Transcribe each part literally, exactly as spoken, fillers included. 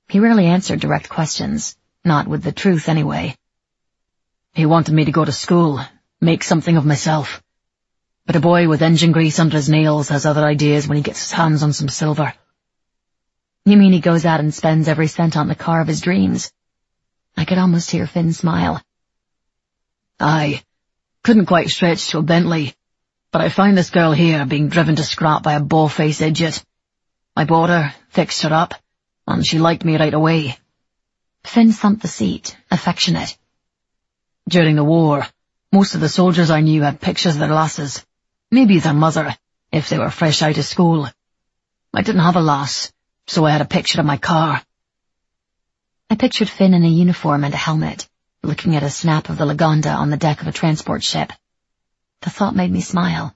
He rarely answered direct questions, not with the truth anyway. He wanted me to go to school, make something of myself. But a boy with engine grease under his nails has other ideas when he gets his hands on some silver. You mean he goes out and spends every cent on the car of his dreams? I could almost hear Finn smile. Aye, couldn't quite stretch to a Bentley, but I find this girl here being driven to scrap by a bald-faced idiot. I bought her, fixed her up, and she liked me right away. Finn thumped the seat, affectionate. During the war, most of the soldiers I knew had pictures of their lasses, maybe their mother, if they were fresh out of school. I didn't have a lass, so I had a picture of my car. I pictured Finn in a uniform and a helmet, looking at a snap of the Lagonda on the deck of a transport ship. The thought made me smile.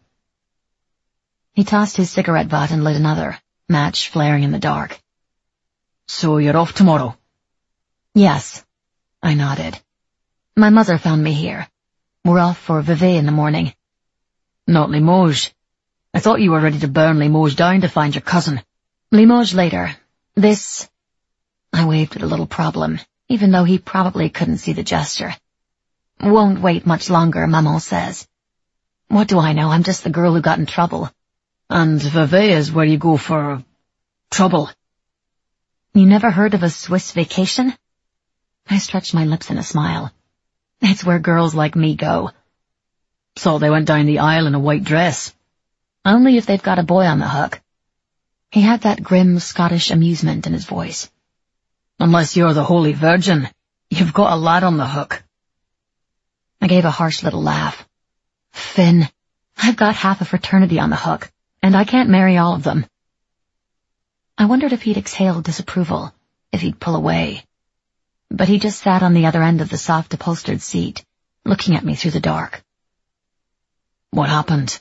He tossed his cigarette butt and lit another, match flaring in the dark. So you're off tomorrow? Yes, I nodded. My mother found me here. We're off for Vevey in the morning. Not Limoges. I thought you were ready to burn Limoges down to find your cousin. Limoges later. This... I waved at a little problem, even though he probably couldn't see the gesture. Won't wait much longer, Maman says. What do I know? I'm just the girl who got in trouble. And Vevey is where you go for... trouble. You never heard of a Swiss vacation? I stretched my lips in a smile. It's where girls like me go. So they went down the aisle in a white dress. Only if they've got a boy on the hook. He had that grim Scottish amusement in his voice. Unless you're the Holy Virgin, you've got a lad on the hook. I gave a harsh little laugh. Finn, I've got half a fraternity on the hook, and I can't marry all of them. I wondered if he'd exhale disapproval, if he'd pull away. But he just sat on the other end of the soft upholstered seat, looking at me through the dark. What happened?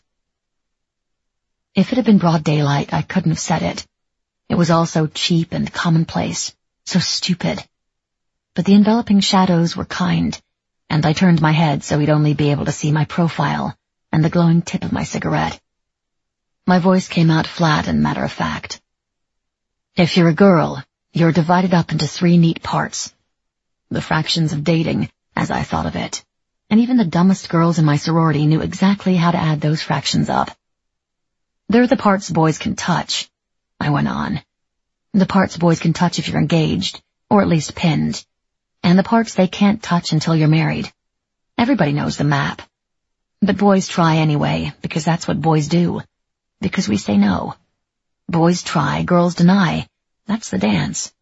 If it had been broad daylight, I couldn't have said it. It was all so cheap and commonplace, so stupid. But the enveloping shadows were kind, and I turned my head so he'd only be able to see my profile and the glowing tip of my cigarette. My voice came out flat and matter-of-fact. If you're a girl, you're divided up into three neat parts. The fractions of dating, as I thought of it, and even the dumbest girls in my sorority knew exactly how to add those fractions up. They're the parts boys can touch, I went on. The parts boys can touch if you're engaged, or at least pinned, and the parts they can't touch until you're married. Everybody knows the map. But boys try anyway, because that's what boys do, because we say no. Boys try, girls deny. That's the dance.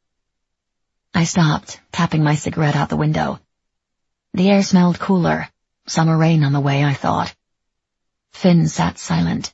I stopped, tapping my cigarette out the window. The air smelled cooler. Summer rain on the way, I thought. Finn sat silent.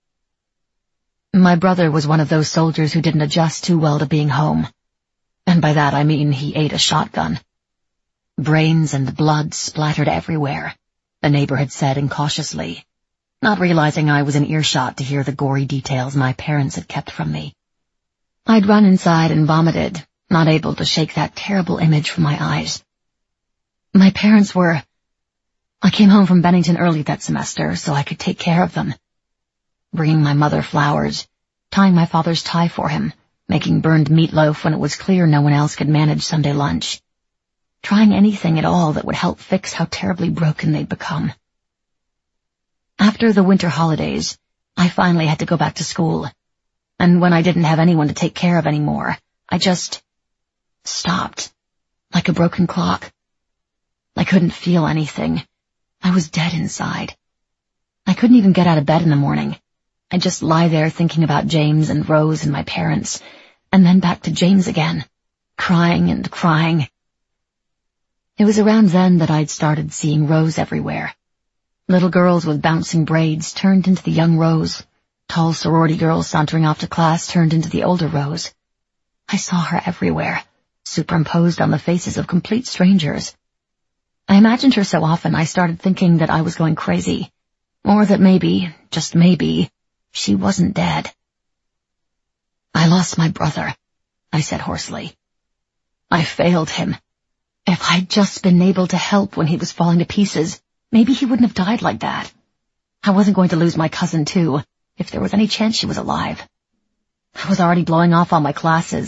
My brother was one of those soldiers who didn't adjust too well to being home. And by that I mean he ate a shotgun. Brains and blood splattered everywhere, the neighbor had said incautiously, not realizing I was in earshot to hear the gory details my parents had kept from me. I'd run inside and vomited, not able to shake that terrible image from my eyes. My parents were... I came home from Bennington early that semester so I could take care of them. Bringing my mother flowers, tying my father's tie for him, making burned meatloaf when it was clear no one else could manage Sunday lunch. Trying anything at all that would help fix how terribly broken they'd become. After the winter holidays, I finally had to go back to school. And when I didn't have anyone to take care of anymore, I just... stopped. Like a broken clock. I couldn't feel anything. I was dead inside. I couldn't even get out of bed in the morning. I'd just lie there thinking about James and Rose and my parents, and then back to James again, crying and crying. It was around then that I'd started seeing Rose everywhere. Little girls with bouncing braids turned into the young Rose. Tall sorority girls sauntering off to class turned into the older Rose. I saw her everywhere, superimposed on the faces of complete strangers. I imagined her so often I started thinking that I was going crazy, or that maybe, just maybe, she wasn't dead. I lost my brother, I said hoarsely. I failed him. If I'd just been able to help when he was falling to pieces, maybe he wouldn't have died like that. I wasn't going to lose my cousin, too, if there was any chance she was alive. I was already blowing off all my classes,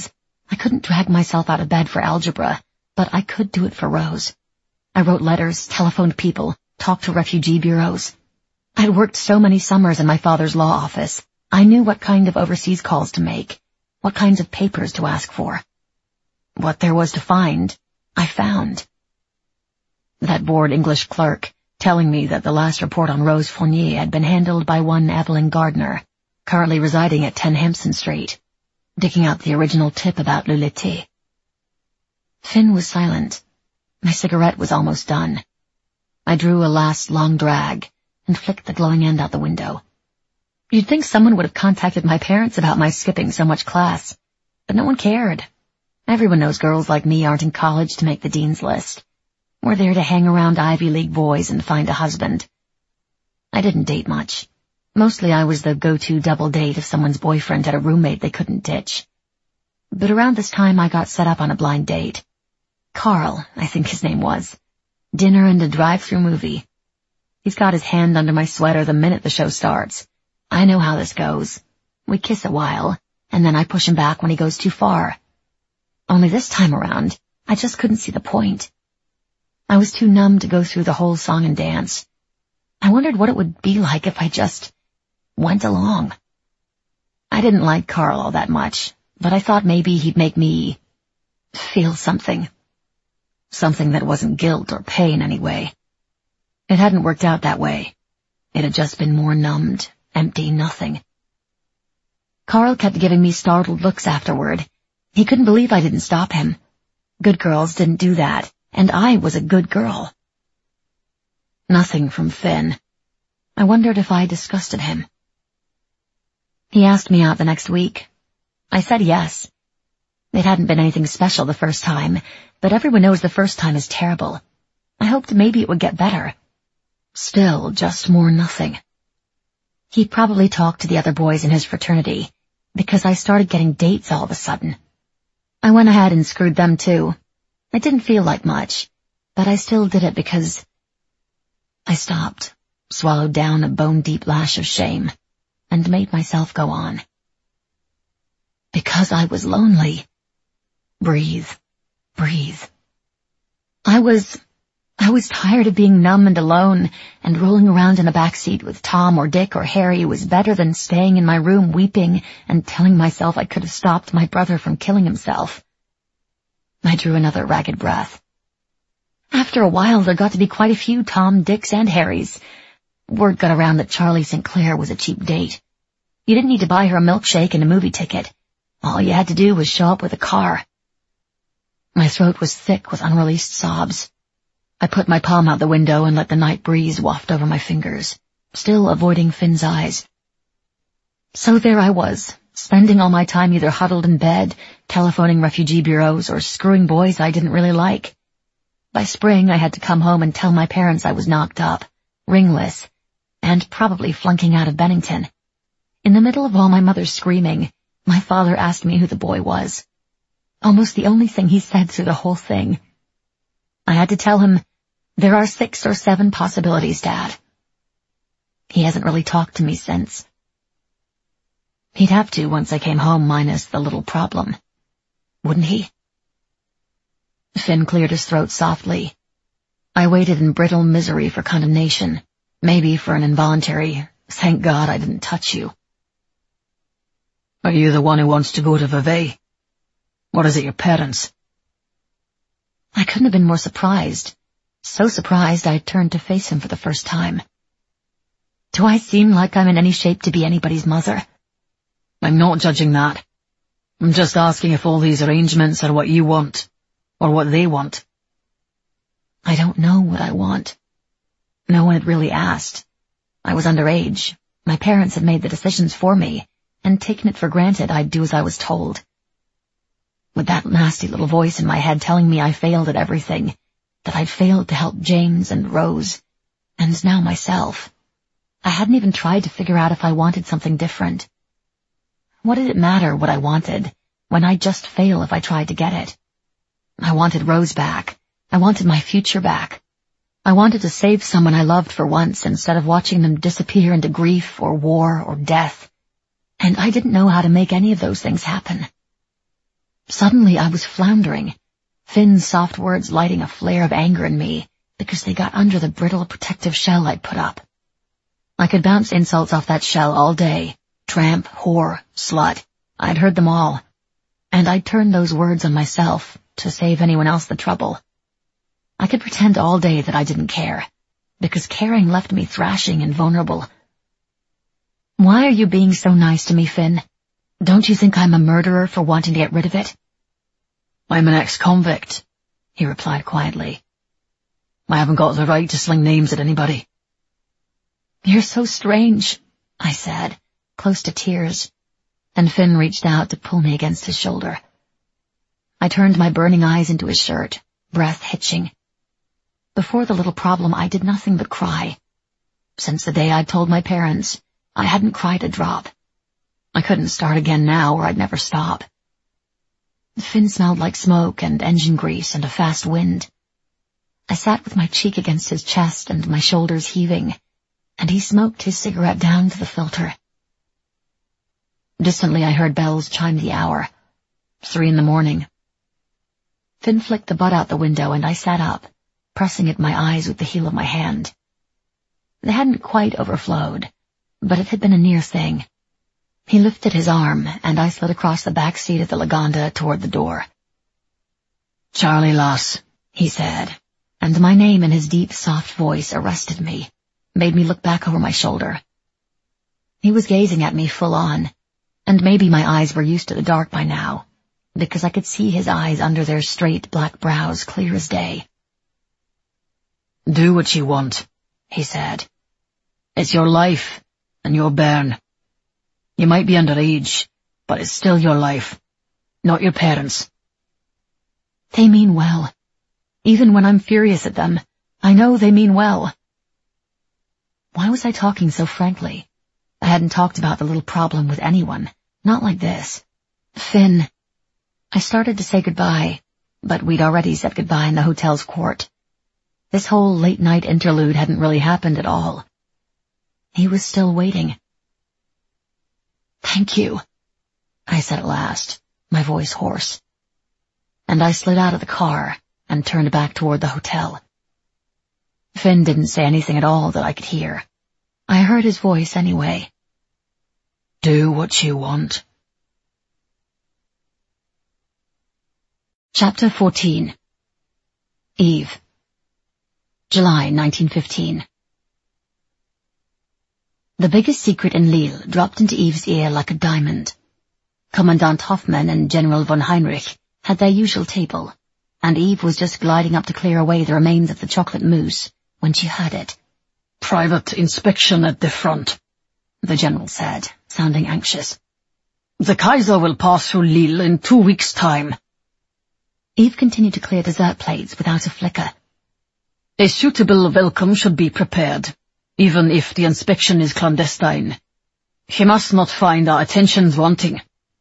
I couldn't drag myself out of bed for algebra, but I could do it for Rose. I wrote letters, telephoned people, talked to refugee bureaus. I'd worked so many summers in my father's law office. I knew what kind of overseas calls to make, what kinds of papers to ask for. What there was to find, I found. That bored English clerk telling me that the last report on Rose Fournier had been handled by one Evelyn Gardner, currently residing at ten Hampson Street, digging out the original tip about Lulete. Finn was silent. My cigarette was almost done. I drew a last long drag and flicked the glowing end out the window. You'd think someone would have contacted my parents about my skipping so much class, but no one cared. Everyone knows girls like me aren't in college to make the dean's list. We're there to hang around Ivy League boys and find a husband. I didn't date much. Mostly I was the go-to double date if someone's boyfriend had a roommate they couldn't ditch. But around this time I got set up on a blind date. Carl, I think his name was. Dinner and a drive-through movie. He's got his hand under my sweater the minute the show starts. I know how this goes. We kiss a while, and then I push him back when he goes too far. Only this time around, I just couldn't see the point. I was too numb to go through the whole song and dance. I wondered what it would be like if I just went along. I didn't like Carl all that much, but I thought maybe he'd make me feel something. Something that wasn't guilt or pain anyway. It hadn't worked out that way. It had just been more numbed, empty nothing. Carl kept giving me startled looks afterward. He couldn't believe I didn't stop him. Good girls didn't do that, and I was a good girl. Nothing from Finn. I wondered if I disgusted him. He asked me out the next week. I said yes. It hadn't been anything special the first time, but everyone knows the first time is terrible. I hoped maybe it would get better. Still, just more nothing. He probably talked to the other boys in his fraternity, because I started getting dates all of a sudden. I went ahead and screwed them too. It didn't feel like much, but I still did it because... I stopped, swallowed down a bone-deep lash of shame, and made myself go on. Because I was lonely. Breathe. Breathe. I was... I was tired of being numb and alone, and rolling around in a backseat with Tom or Dick or Harry was better than staying in my room weeping and telling myself I could have stopped my brother from killing himself. I drew another ragged breath. After a while, there got to be quite a few Tom, Dicks, and Harrys. Word got around that Charlie Saint Clair was a cheap date. You didn't need to buy her a milkshake and a movie ticket. All you had to do was show up with a car. My throat was thick with unreleased sobs. I put my palm out the window and let the night breeze waft over my fingers, still avoiding Finn's eyes. So there I was, spending all my time either huddled in bed, telephoning refugee bureaus, or screwing boys I didn't really like. By spring, I had to come home and tell my parents I was knocked up, ringless, and probably flunking out of Bennington. In the middle of all my mother's screaming, my father asked me who the boy was. Almost the only thing he said through the whole thing. I had to tell him, there are six or seven possibilities, Dad. He hasn't really talked to me since. He'd have to once I came home minus the little problem. Wouldn't he? Finn cleared his throat softly. I waited in brittle misery for condemnation, maybe for an involuntary, thank God I didn't touch you. Are you the one who wants to go to Vevey? Or is it your parents? I couldn't have been more surprised. So surprised I turned to face him for the first time. Do I seem like I'm in any shape to be anybody's mother? I'm not judging that. I'm just asking if all these arrangements are what you want, or what they want. I don't know what I want. No one had really asked. I was underage. My parents had made the decisions for me, and taken it for granted I'd do as I was told. With that nasty little voice in my head telling me I failed at everything, that I'd failed to help James and Rose, and now myself. I hadn't even tried to figure out if I wanted something different. What did it matter what I wanted, when I'd just fail if I tried to get it? I wanted Rose back. I wanted my future back. I wanted to save someone I loved for once instead of watching them disappear into grief or war or death. And I didn't know how to make any of those things happen. Suddenly I was floundering, Finn's soft words lighting a flare of anger in me because they got under the brittle protective shell I'd put up. I could bounce insults off that shell all day. Tramp, whore, slut. I'd heard them all. And I'd turned those words on myself to save anyone else the trouble. I could pretend all day that I didn't care, because caring left me thrashing and vulnerable. Why are you being so nice to me, Finn? Don't you think I'm a murderer for wanting to get rid of it? I'm an ex-convict, he replied quietly. I haven't got the right to sling names at anybody. You're so strange, I said, close to tears, and Finn reached out to pull me against his shoulder. I turned my burning eyes into his shirt, breath hitching. Before the little problem, I did nothing but cry. Since the day I'd told my parents, I hadn't cried a drop. I couldn't start again now or I'd never stop. Finn smelled like smoke and engine grease and a fast wind. I sat with my cheek against his chest and my shoulders heaving, and he smoked his cigarette down to the filter. Distantly I heard bells chime the hour. Three in the morning. Finn flicked the butt out the window and I sat up, pressing at my eyes with the heel of my hand. They hadn't quite overflowed, but it had been a near thing. He lifted his arm, and I slid across the back seat of the Lagonda toward the door. Charlie Lass, he said, and my name in his deep, soft voice arrested me, made me look back over my shoulder. He was gazing at me full on, and maybe my eyes were used to the dark by now, because I could see his eyes under their straight black brows clear as day. Do what you want, he said. It's your life, and your bairn. You might be underage, but it's still your life, not your parents'. They mean well. Even when I'm furious at them, I know they mean well. Why was I talking so frankly? I hadn't talked about the little problem with anyone, not like this. Finn. I started to say goodbye, but we'd already said goodbye in the hotel's court. This whole late-night interlude hadn't really happened at all. He was still waiting. Thank you, I said at last, my voice hoarse. And I slid out of the car and turned back toward the hotel. Finn didn't say anything at all that I could hear. I heard his voice anyway. Do what you want. Chapter fourteen. Eve. July nineteen fifteen. The biggest secret in Lille dropped into Eve's ear like a diamond. Commandant Hoffmann and General von Heinrich had their usual table, and Eve was just gliding up to clear away the remains of the chocolate mousse when she heard it. Private inspection at the front, the general said, sounding anxious. The Kaiser will pass through Lille in two weeks' time. Eve continued to clear dessert plates without a flicker. A suitable welcome should be prepared, even if the inspection is clandestine. He must not find our attentions wanting.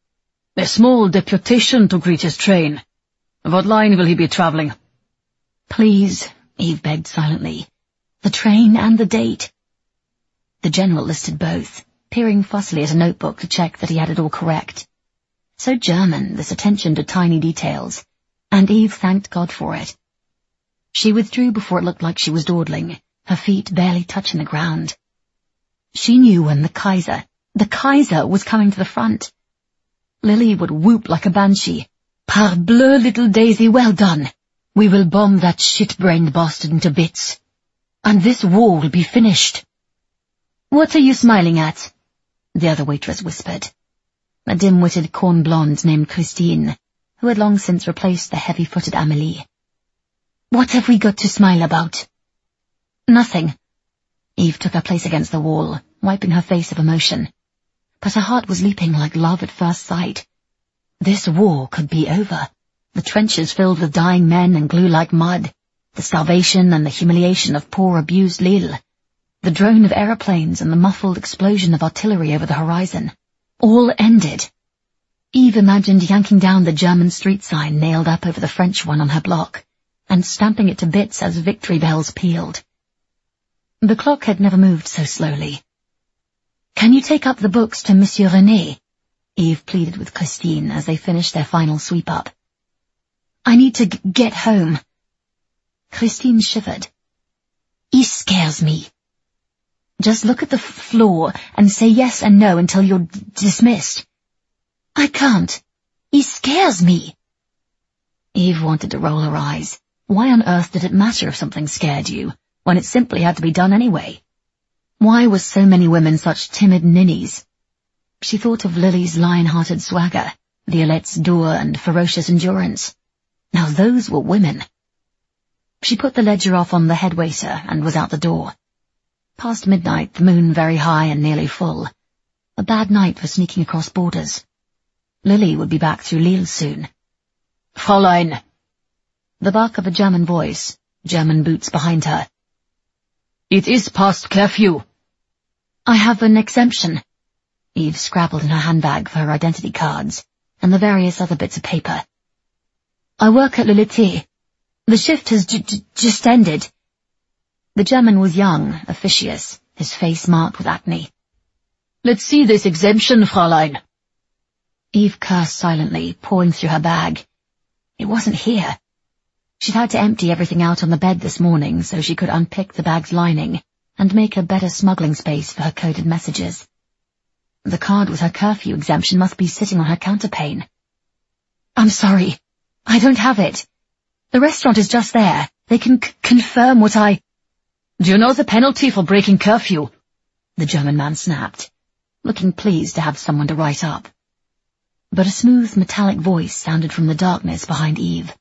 A small deputation to greet his train. What line will he be travelling? Please, Eve begged silently. The train and the date. The general listed both, peering fussily at a notebook to check that he had it all correct. So German, this attention to tiny details, and Eve thanked God for it. She withdrew before it looked like she was dawdling, her feet barely touching the ground. She knew when the Kaiser, the Kaiser was coming to the front. Lily would whoop like a banshee. Parbleu, little Daisy, well done. We will bomb that shit-brained bastard into bits. And this war will be finished. What are you smiling at? The other waitress whispered. A dim-witted corn blonde named Christine, who had long since replaced the heavy-footed Amélie. What have we got to smile about? Nothing. Eve took her place against the wall, wiping her face of emotion. But her heart was leaping like love at first sight. This war could be over. The trenches filled with dying men and glue like mud. The starvation and the humiliation of poor abused Lille. The drone of aeroplanes and the muffled explosion of artillery over the horizon. All ended. Eve imagined yanking down the German street sign nailed up over the French one on her block, and stamping it to bits as victory bells pealed. The clock had never moved so slowly. Can you take up the books to Monsieur René? Eve pleaded with Christine as they finished their final sweep-up. I need to g get home. Christine shivered. He scares me. Just look at the f floor and say yes and no until you're d dismissed. I can't. He scares me. Eve wanted to roll her eyes. Why on earth did it matter if something scared you, when it simply had to be done anyway? Why were so many women such timid ninnies? She thought of Lily's lion-hearted swagger, Violette's dour and ferocious endurance. Now those were women. She put the ledger off on the head waiter and was out the door. Past midnight, the moon very high and nearly full. A bad night for sneaking across borders. Lily would be back through Lille soon. Fräulein! The bark of a German voice, German boots behind her. It is past curfew. I have an exemption. Eve scrabbled in her handbag for her identity cards and the various other bits of paper. I work at Le Laitier. The shift has j j just ended. The German was young, officious, his face marked with acne. Let's see this exemption, Fräulein. Eve cursed silently, pawing through her bag. It wasn't here. She'd had to empty everything out on the bed this morning so she could unpick the bag's lining and make a better smuggling space for her coded messages. The card with her curfew exemption must be sitting on her counterpane. I'm sorry. I don't have it. The restaurant is just there. They can c confirm what I... Do you know the penalty for breaking curfew? The German man snapped, looking pleased to have someone to write up. But a smooth metallic voice sounded from the darkness behind Eve.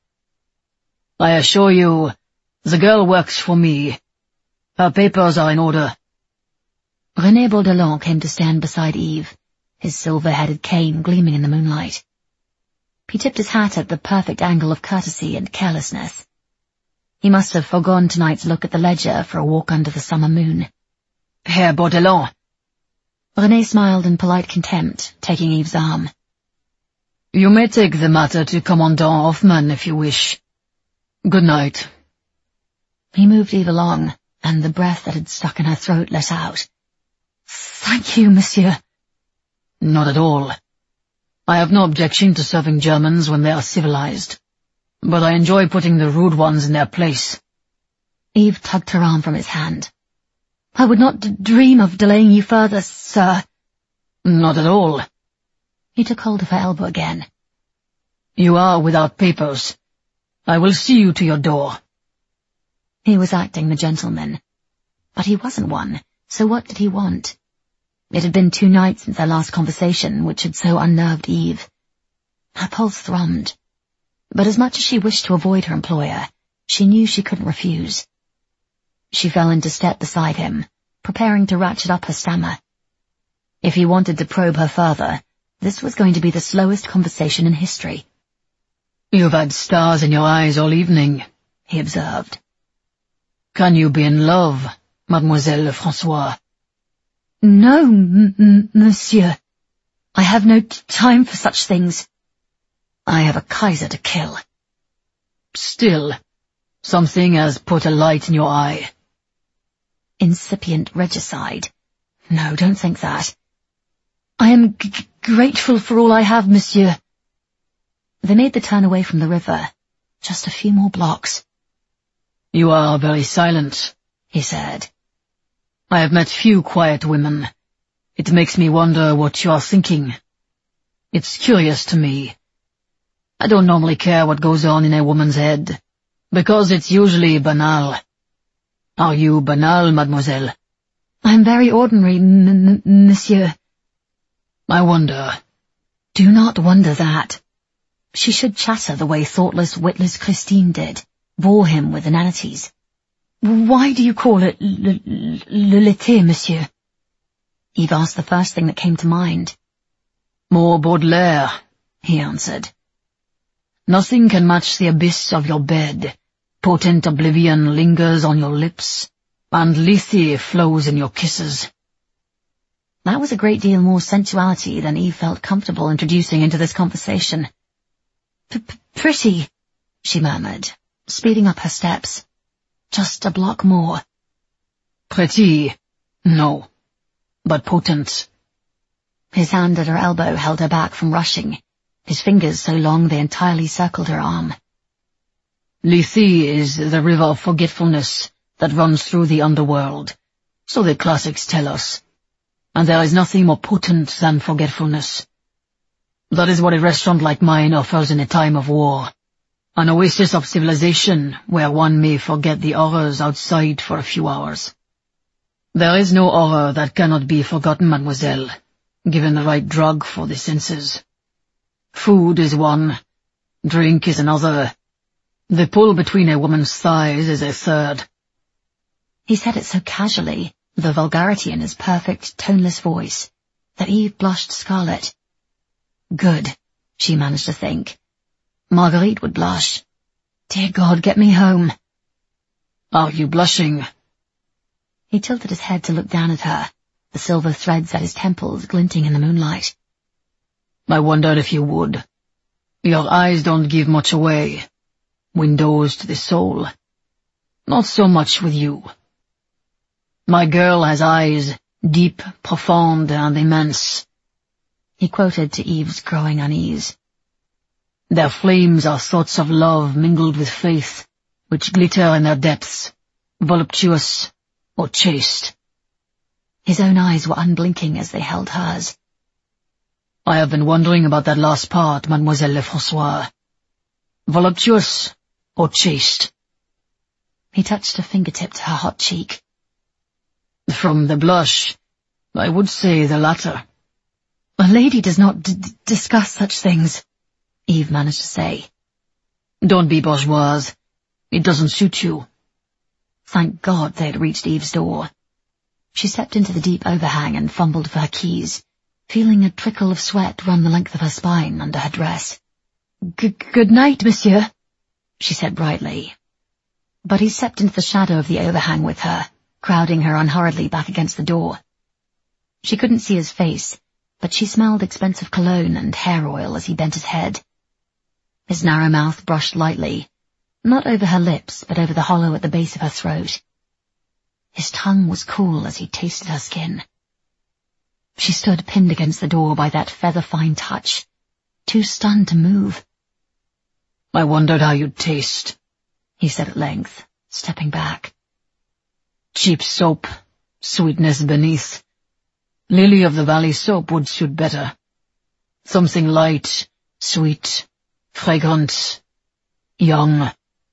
I assure you, the girl works for me. Her papers are in order. René Baudelon came to stand beside Eve, his silver-headed cane gleaming in the moonlight. He tipped his hat at the perfect angle of courtesy and carelessness. He must have forgone tonight's look at the ledger for a walk under the summer moon. Herr Baudelon. René smiled in polite contempt, taking Eve's arm. You may take the matter to Commandant Hoffman if you wish. Good night. He moved Eve along, and the breath that had stuck in her throat let out. Thank you, monsieur. Not at all. I have no objection to serving Germans when they are civilized, but I enjoy putting the rude ones in their place. Eve tugged her arm from his hand. I would not d dream of delaying you further, sir. Not at all. He took hold of her elbow again. You are without papers. I will see you to your door. He was acting the gentleman. But he wasn't one, so what did he want? It had been two nights since their last conversation, which had so unnerved Eve. Her pulse thrummed. But as much as she wished to avoid her employer, she knew she couldn't refuse. She fell into step beside him, preparing to ratchet up her stammer. If he wanted to probe her further, this was going to be the slowest conversation in history. You've had stars in your eyes all evening, he observed. Can you be in love, Mademoiselle François? No, m m monsieur. I have no t time for such things. I have a Kaiser to kill. Still, something has put a light in your eye. Incipient regicide. No, don't think that. I am g grateful for all I have, monsieur. They made the turn away from the river. Just a few more blocks. You are very silent, he said. I have met few quiet women. It makes me wonder what you are thinking. It's curious to me. I don't normally care what goes on in a woman's head, because it's usually banal. Are you banal, mademoiselle? I am very ordinary, m m monsieur. I wonder. Do not wonder that. She should chatter the way thoughtless, witless Christine did, bore him with inanities. Why do you call it le, le laitier, monsieur? Eve asked the first thing that came to mind. More Baudelaire, he answered. Nothing can match the abyss of your bed. Potent oblivion lingers on your lips, and Lethe flows in your kisses. That was a great deal more sensuality than Eve felt comfortable introducing into this conversation. P-p-pretty, she murmured, speeding up her steps. Just a block more. Pretty? No. But potent. His hand at her elbow held her back from rushing, his fingers so long they entirely circled her arm. Lethe is the river of forgetfulness that runs through the underworld, so the classics tell us. And there is nothing more potent than forgetfulness. That is what a restaurant like mine offers in a time of war. An oasis of civilization where one may forget the horrors outside for a few hours. There is no horror that cannot be forgotten, mademoiselle, given the right drug for the senses. Food is one, drink is another, the pull between a woman's thighs is a third. He said it so casually, the vulgarity in his perfect, toneless voice, that Eve blushed scarlet. Good, she managed to think. Marguerite would blush. Dear God, get me home. Are you blushing? He tilted his head to look down at her, the silver threads at his temples glinting in the moonlight. I wondered if you would. Your eyes don't give much away. Windows to the soul. Not so much with you. My girl has eyes, deep, profound, and immense. He quoted to Eve's growing unease. Their flames are thoughts of love mingled with faith, which glitter in their depths, voluptuous or chaste. His own eyes were unblinking as they held hers. I have been wondering about that last part, Mademoiselle Lefrancois. Voluptuous or chaste? He touched a fingertip to her hot cheek. From the blush, I would say the latter. A lady does not d- d- discuss such things, Eve managed to say. Don't be bourgeoise. It doesn't suit you. Thank God they had reached Eve's door. She stepped into the deep overhang and fumbled for her keys, feeling a trickle of sweat run the length of her spine under her dress. G- Good night, monsieur, she said brightly. But he stepped into the shadow of the overhang with her, crowding her unhurriedly back against the door. She couldn't see his face, but she smelled expensive cologne and hair oil as he bent his head. His narrow mouth brushed lightly, not over her lips, but over the hollow at the base of her throat. His tongue was cool as he tasted her skin. She stood pinned against the door by that feather-fine touch, too stunned to move. I wondered how you'd taste, he said at length, stepping back. Cheap soap, sweetness beneath. Lily of the Valley soap would suit better. Something light, sweet, fragrant, young.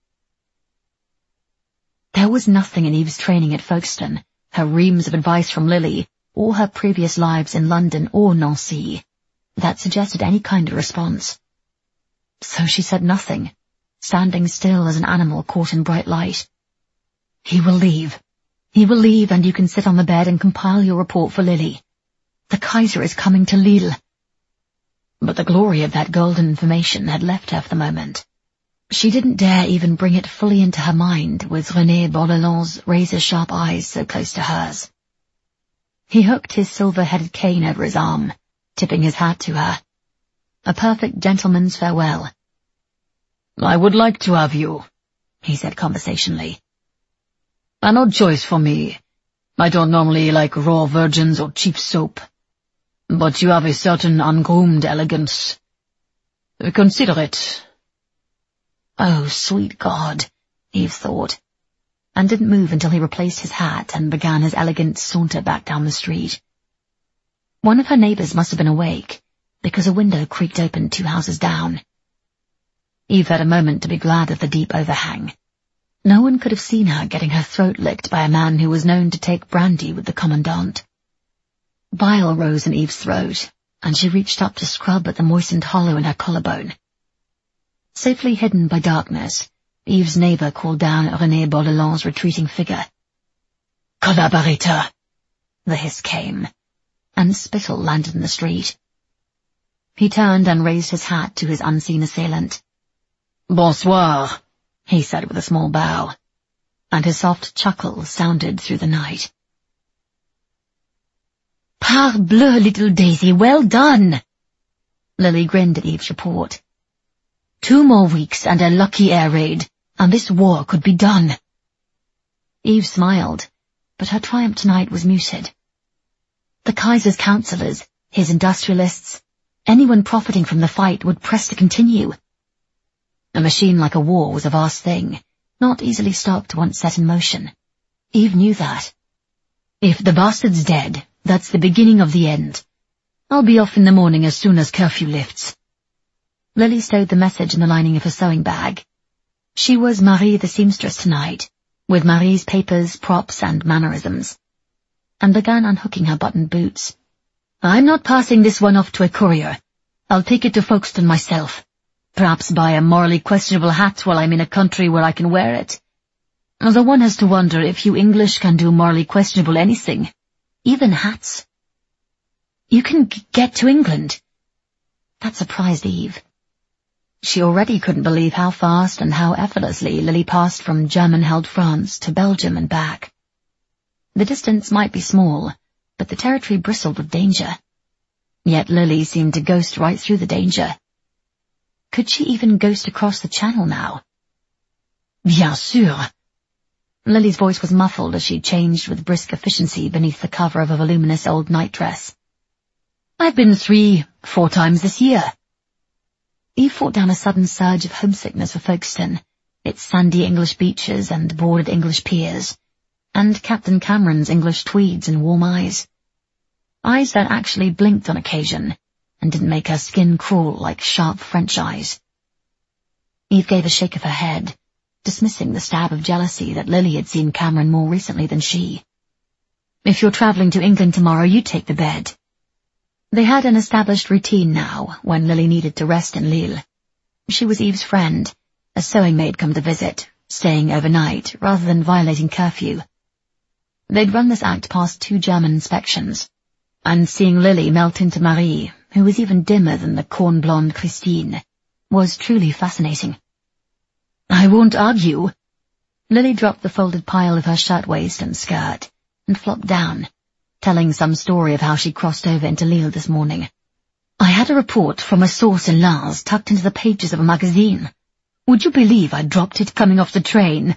There was nothing in Eve's training at Folkestone, her reams of advice from Lily, or her previous lives in London or Nancy, that suggested any kind of response. So she said nothing, standing still as an animal caught in bright light. He will leave. He will leave, and you can sit on the bed and compile your report for Lily. The Kaiser is coming to Lille. But the glory of that golden information had left her for the moment. She didn't dare even bring it fully into her mind with René Bordelon's razor-sharp eyes so close to hers. He hooked his silver-headed cane over his arm, tipping his hat to her. A perfect gentleman's farewell. I would like to have you, he said conversationally. An odd choice for me. I don't normally like raw virgins or cheap soap. But you have a certain ungroomed elegance. Consider it. Oh, sweet God, Eve thought, and didn't move until he replaced his hat and began his elegant saunter back down the street. One of her neighbours must have been awake, because a window creaked open two houses down. Eve had a moment to be glad of the deep overhang. No one could have seen her getting her throat licked by a man who was known to take brandy with the commandant. Bile rose in Eve's throat, and she reached up to scrub at the moistened hollow in her collarbone. Safely hidden by darkness, Eve's neighbour called down René Bordelon's retreating figure. Collaborator! The hiss came, and spittle landed in the street. He turned and raised his hat to his unseen assailant. Bonsoir, he said with a small bow, and his soft chuckle sounded through the night. Parbleu, little Daisy, well done! Lily grinned at Eve's report. Two more weeks and a lucky air raid, and this war could be done. Eve smiled, but her triumph tonight was muted. The Kaiser's councillors, his industrialists, anyone profiting from the fight would press to continue. A machine like a war was a vast thing, not easily stopped once set in motion. Eve knew that. If the bastard's dead, that's the beginning of the end. I'll be off in the morning as soon as curfew lifts. Lily stowed the message in the lining of her sewing bag. She was Marie the seamstress tonight, with Marie's papers, props, and mannerisms, and began unhooking her buttoned boots. I'm not passing this one off to a courier. I'll take it to Folkestone myself. Perhaps buy a morally questionable hat while I'm in a country where I can wear it. Although one has to wonder if you English can do morally questionable anything, even hats. You can g- get to England. That surprised Eve. She already couldn't believe how fast and how effortlessly Lily passed from German-held France to Belgium and back. The distance might be small, but the territory bristled with danger. Yet Lily seemed to ghost right through the danger. Could she even ghost across the channel now? Bien sûr. Lily's voice was muffled as she changed with brisk efficiency beneath the cover of a voluminous old nightdress. I've been three, four times this year. Eve fought down a sudden surge of homesickness for Folkestone, its sandy English beaches and boarded English piers, and Captain Cameron's English tweeds and warm eyes. Eyes that actually blinked on occasion, and didn't make her skin crawl like sharp French eyes. Eve gave a shake of her head, dismissing the stab of jealousy that Lily had seen Cameron more recently than she. If you're travelling to England tomorrow, you take the bed. They had an established routine now when Lily needed to rest in Lille. She was Eve's friend, a sewing maid come to visit, staying overnight rather than violating curfew. They'd run this act past two German inspections, and seeing Lily melt into Marie, who was even dimmer than the corn-blonde Christine, was truly fascinating. I won't argue. Lily dropped the folded pile of her shirtwaist and skirt, and flopped down, telling some story of how she crossed over into Lille this morning. I had a report from a source in Lens tucked into the pages of a magazine. Would you believe I dropped it coming off the train?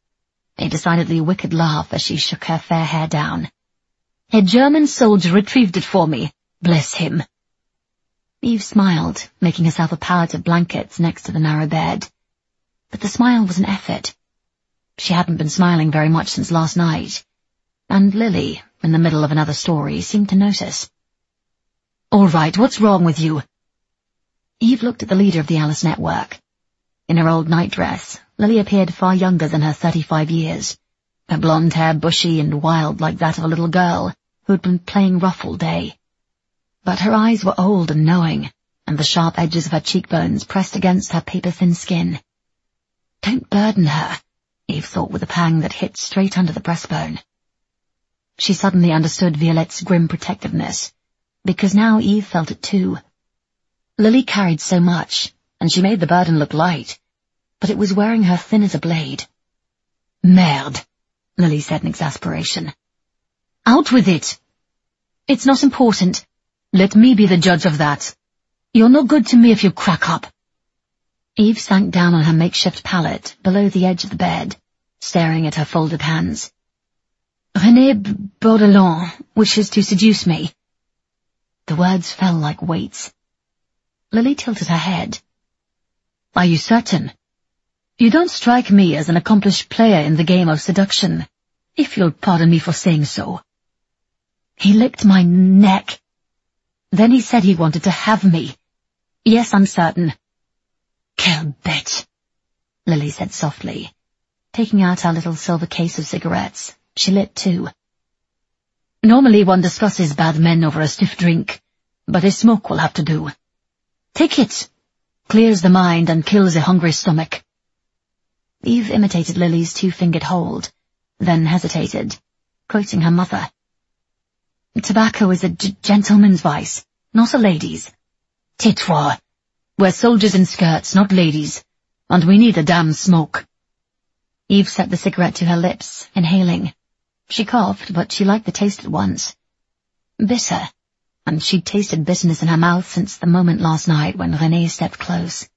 A decidedly wicked laugh as she shook her fair hair down. A German soldier retrieved it for me. Bless him. Eve smiled, making herself a pallet of blankets next to the narrow bed. But the smile was an effort. She hadn't been smiling very much since last night, and Lily, in the middle of another story, seemed to notice. All right, what's wrong with you? Eve looked at the leader of the Alice Network. In her old nightdress, Lily appeared far younger than her thirty-five years, her blonde hair bushy and wild like that of a little girl who had been playing rough all day. But her eyes were old and knowing, and the sharp edges of her cheekbones pressed against her paper-thin skin. Don't burden her, Eve thought with a pang that hit straight under the breastbone. She suddenly understood Violette's grim protectiveness, because now Eve felt it too. Lily carried so much, and she made the burden look light, but it was wearing her thin as a blade. Merde, Lily said in exasperation. Out with it! It's not important. Let me be the judge of that. You're no good to me if you crack up. Eve sank down on her makeshift pallet below the edge of the bed, staring at her folded hands. René B- Bordelon wishes to seduce me. The words fell like weights. Lily tilted her head. Are you certain? You don't strike me as an accomplished player in the game of seduction, if you'll pardon me for saying so. He licked my neck. Then he said he wanted to have me. Yes, I'm certain. Quelle bête, Lily said softly, taking out her little silver case of cigarettes. She lit two. Normally one discusses bad men over a stiff drink, but a smoke will have to do. Take it. Clears the mind and kills a hungry stomach. Eve imitated Lily's two-fingered hold, then hesitated, quoting her mother. Tobacco is a g- gentleman's vice, not a lady's. Tais-toi. We're soldiers in skirts, not ladies, and we need a damn smoke. Eve set the cigarette to her lips, inhaling. She coughed, but she liked the taste at once. Bitter, and she'd tasted bitterness in her mouth since the moment last night when René stepped close.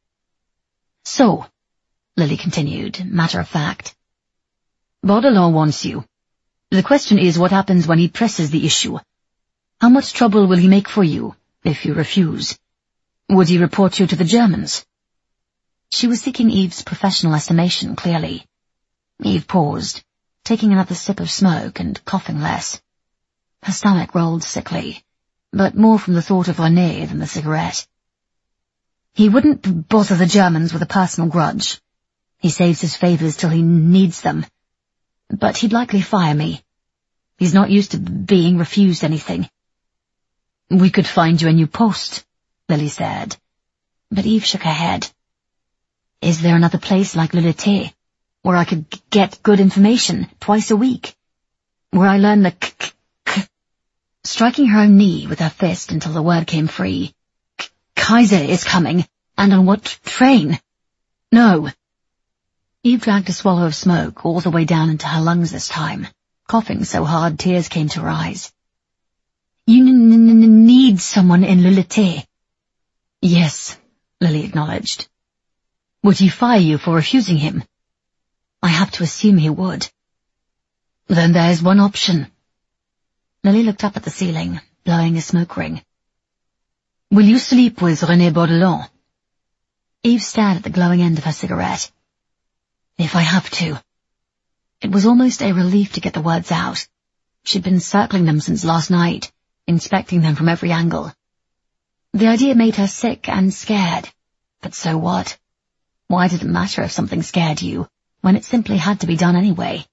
So, Lily continued, matter of fact. Bordelon wants you. The question is what happens when he presses the issue. How much trouble will he make for you, if you refuse? Would he report you to the Germans? She was seeking Eve's professional estimation, clearly. Eve paused, taking another sip of smoke and coughing less. Her stomach rolled sickly, but more from the thought of René than the cigarette. He wouldn't bother the Germans with a personal grudge. He saves his favours till he needs them. But he'd likely fire me. He's not used to being refused anything. We could find you a new post, Lily said, but Eve shook her head. Is there another place like Le Lité, where I could g get good information twice a week? Where I learn the k k k... Striking her own knee with her fist until the word came free. K Kaiser is coming, and on what train? No. Eve dragged a swallow of smoke all the way down into her lungs this time, coughing so hard tears came to her eyes. You n n need someone in Le Lité. Yes, Lily acknowledged. Would he fire you for refusing him? I have to assume he would. Then there's one option. Lily looked up at the ceiling, blowing a smoke ring. Will you sleep with René Baudelon? Eve stared at the glowing end of her cigarette. If I have to. It was almost a relief to get the words out. She'd been circling them since last night, inspecting them from every angle. The idea made her sick and scared. But so what? Why did it matter if something scared you, when it simply had to be done anyway?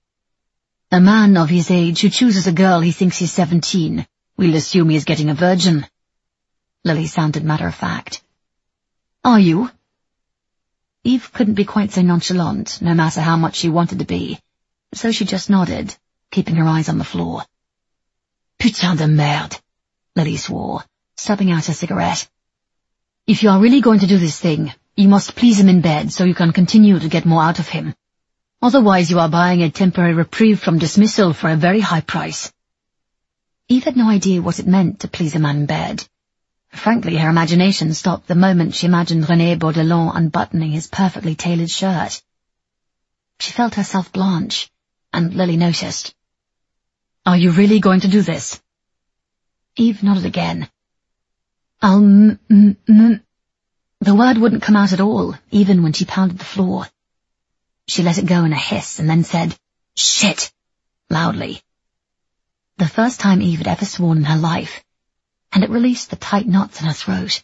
A man of his age who chooses a girl he thinks is seventeen, we'll assume he is getting a virgin. Lily sounded matter-of-fact. Are you? Eve couldn't be quite so nonchalant, no matter how much she wanted to be, so she just nodded, keeping her eyes on the floor. Putain de merde, Lily swore, stubbing out her cigarette. If you are really going to do this thing, you must please him in bed so you can continue to get more out of him. Otherwise you are buying a temporary reprieve from dismissal for a very high price. Eve had no idea what it meant to please a man in bed. Frankly, her imagination stopped the moment she imagined René Baudelon unbuttoning his perfectly tailored shirt. She felt herself blanch, and Lily noticed. Are you really going to do this? Eve nodded again. I'll m m m... The word wouldn't come out at all, even when she pounded the floor. She let it go in a hiss and then said, shit, loudly. The first time Eve had ever sworn in her life, and it released the tight knots in her throat.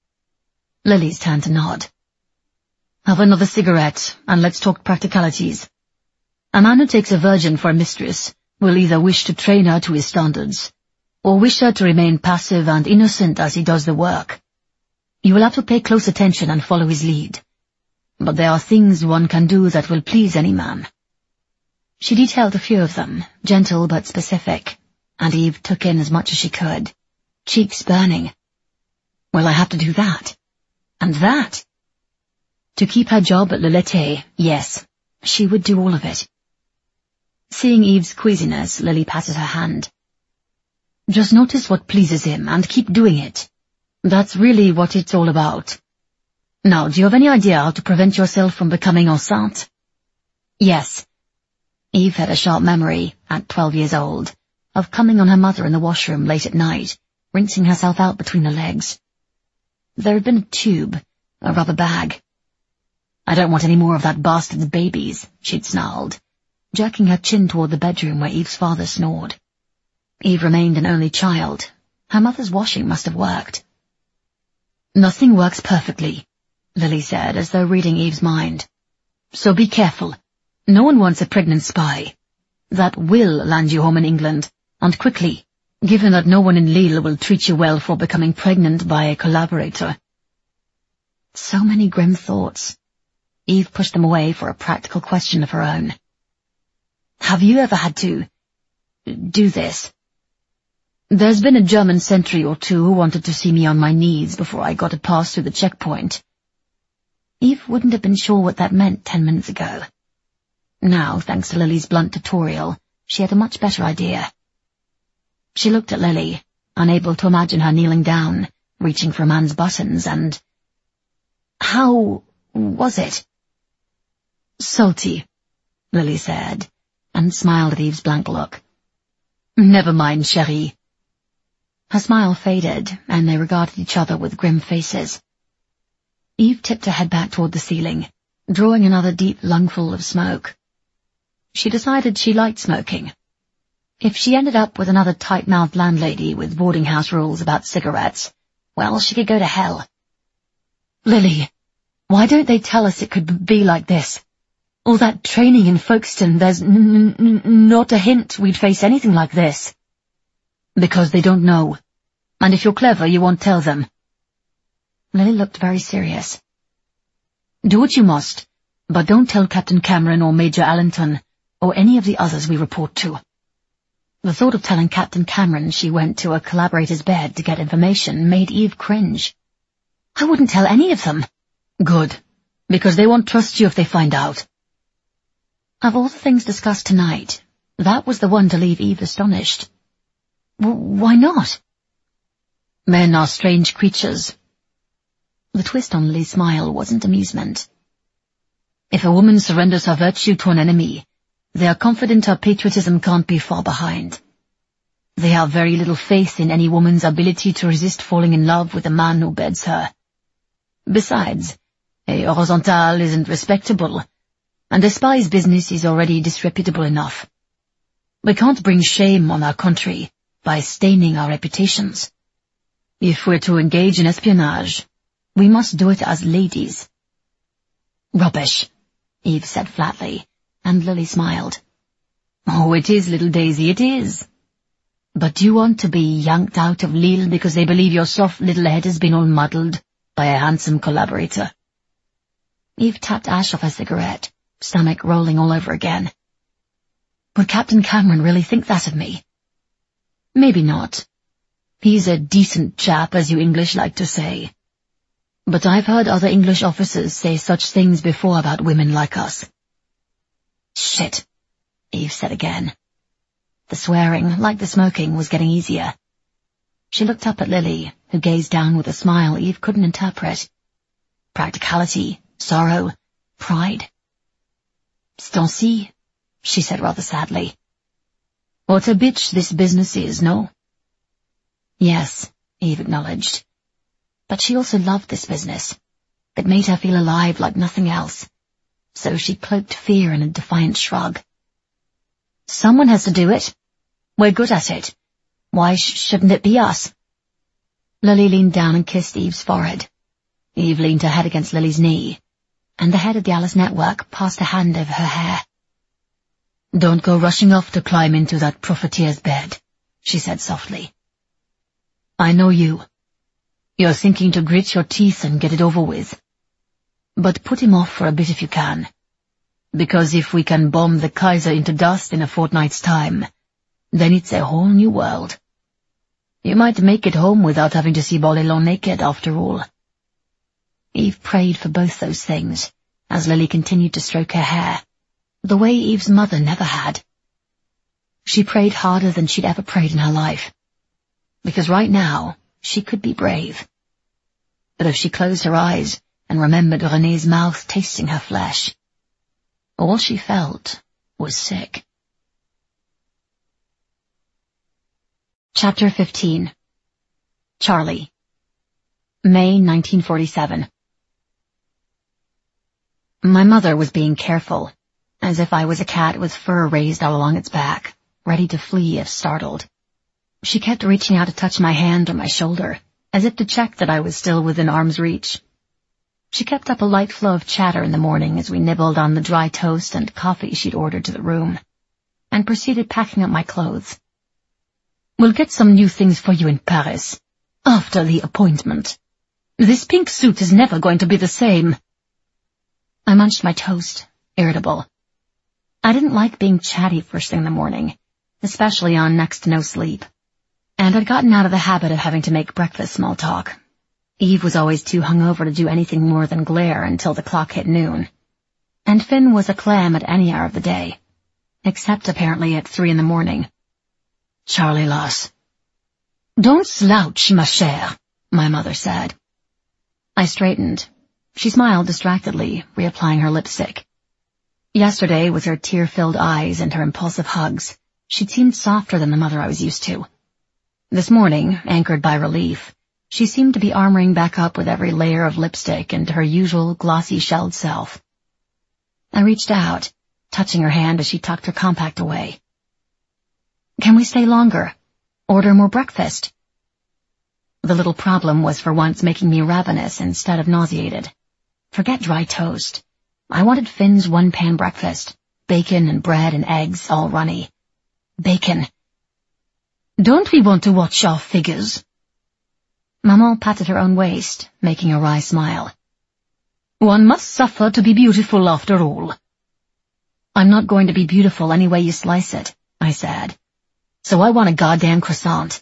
Lily's turned to nod. Have another cigarette, and let's talk practicalities. A man who takes a virgin for a mistress will either wish to train her to his standards, or wish her to remain passive and innocent as he does the work. You will have to pay close attention and follow his lead. But there are things one can do that will please any man. She detailed a few of them, gentle but specific, and Eve took in as much as she could, cheeks burning. Will I have to do that? And that? To keep her job at Le Lité, yes, she would do all of it. Seeing Eve's queasiness, Lily patted her hand. Just notice what pleases him and keep doing it. That's really what it's all about. Now, do you have any idea how to prevent yourself from becoming enceinte? Yes. Eve had a sharp memory, at twelve years old, of coming on her mother in the washroom late at night, rinsing herself out between the legs. There had been a tube, a rubber bag. I don't want any more of that bastard's babies, she'd snarled, jerking her chin toward the bedroom where Eve's father snored. Eve remained an only child. Her mother's washing must have worked. Nothing works perfectly, Lily said, as though reading Eve's mind. So be careful. No one wants a pregnant spy. That will land you home in England, and quickly, given that no one in Lille will treat you well for becoming pregnant by a collaborator. So many grim thoughts. Eve pushed them away for a practical question of her own. Have you ever had to do this? There's been a German sentry or two who wanted to see me on my knees before I got a pass through the checkpoint. Eve wouldn't have been sure what that meant ten minutes ago. Now, thanks to Lily's blunt tutorial, she had a much better idea. She looked at Lily, unable to imagine her kneeling down, reaching for a man's buttons, and... How was it? Salty, Lily said, and smiled at Eve's blank look. Never mind, chérie. Her smile faded, and they regarded each other with grim faces. Eve tipped her head back toward the ceiling, drawing another deep lungful of smoke. She decided she liked smoking. If she ended up with another tight-mouthed landlady with boarding house rules about cigarettes, well, she could go to hell. Lily, why don't they tell us it could be like this? All that training in Folkestone, there's n n not a hint we'd face anything like this. Because they don't know. And if you're clever, you won't tell them. Lily looked very serious. Do what you must, but don't tell Captain Cameron or Major Allenton, or any of the others we report to. The thought of telling Captain Cameron she went to a collaborator's bed to get information made Eve cringe. I wouldn't tell any of them. Good, because they won't trust you if they find out. Of all the things discussed tonight, that was the one to leave Eve astonished. W- why not? Men are strange creatures. The twist on Lily's smile wasn't amusement. If a woman surrenders her virtue to an enemy, they are confident her patriotism can't be far behind. They have very little faith in any woman's ability to resist falling in love with a man who beds her. Besides, a horizontal isn't respectable, and a spy's business is already disreputable enough. We can't bring shame on our country by staining our reputations. If we're to engage in espionage, we must do it as ladies. Rubbish, Eve said flatly, and Lily smiled. Oh, it is, little Daisy, it is. But do you want to be yanked out of Lille because they believe your soft little head has been all muddled by a handsome collaborator? Eve tapped ash off her cigarette, stomach rolling all over again. Would Captain Cameron really think that of me? Maybe not. He's a decent chap, as you English like to say. But I've heard other English officers say such things before about women like us. Shit, Eve said again. The swearing, like the smoking, was getting easier. She looked up at Lily, who gazed down with a smile Eve couldn't interpret. Practicality, sorrow, pride. C'est ainsi, she said rather sadly. What a bitch this business is, no? Yes, Eve acknowledged. But she also loved this business. It made her feel alive like nothing else. So she cloaked fear in a defiant shrug. Someone has to do it. We're good at it. Why sh shouldn't it be us? Lily leaned down and kissed Eve's forehead. Eve leaned her head against Lily's knee, and the head of the Alice Network passed a hand over her hair. Don't go rushing off to climb into that profiteer's bed, she said softly. I know you. You're thinking to grit your teeth and get it over with. But put him off for a bit if you can. Because if we can bomb the Kaiser into dust in a fortnight's time, then it's a whole new world. You might make it home without having to see Bolelon naked after all. Eve prayed for both those things, as Lily continued to stroke her hair, the way Eve's mother never had. She prayed harder than she'd ever prayed in her life, because right now she could be brave. But if she closed her eyes and remembered René's mouth tasting her flesh, all she felt was sick. Chapter fifteen. Charlie. May nineteen forty-seven. My mother was being careful, as if I was a cat with fur raised all along its back, ready to flee if startled. She kept reaching out to touch my hand or my shoulder, as if to check that I was still within arm's reach. She kept up a light flow of chatter in the morning as we nibbled on the dry toast and coffee she'd ordered to the room, and proceeded packing up my clothes. We'll get some new things for you in Paris, after the appointment. This pink suit is never going to be the same. I munched my toast, irritable. I didn't like being chatty first thing in the morning, especially on next to no sleep, and I'd gotten out of the habit of having to make breakfast small talk. Eve was always too hungover to do anything more than glare until the clock hit noon, and Finn was a clam at any hour of the day, except apparently at three in the morning. Charlie lass. Don't slouch, ma chère, my mother said. I straightened. She smiled distractedly, reapplying her lipstick. Yesterday, with her tear-filled eyes and her impulsive hugs, she'd seemed softer than the mother I was used to. This morning, anchored by relief, she seemed to be armoring back up with every layer of lipstick into her usual glossy-shelled self. I reached out, touching her hand as she tucked her compact away. "Can we stay longer? Order more breakfast?" The little problem was for once making me ravenous instead of nauseated. Forget dry toast. I wanted Finn's one-pan breakfast, bacon and bread and eggs all runny. Bacon. "Don't we want to watch our figures?" Maman patted her own waist, making a wry smile. "One must suffer to be beautiful after all." "I'm not going to be beautiful any way you slice it," I said. "So I want a goddamn croissant."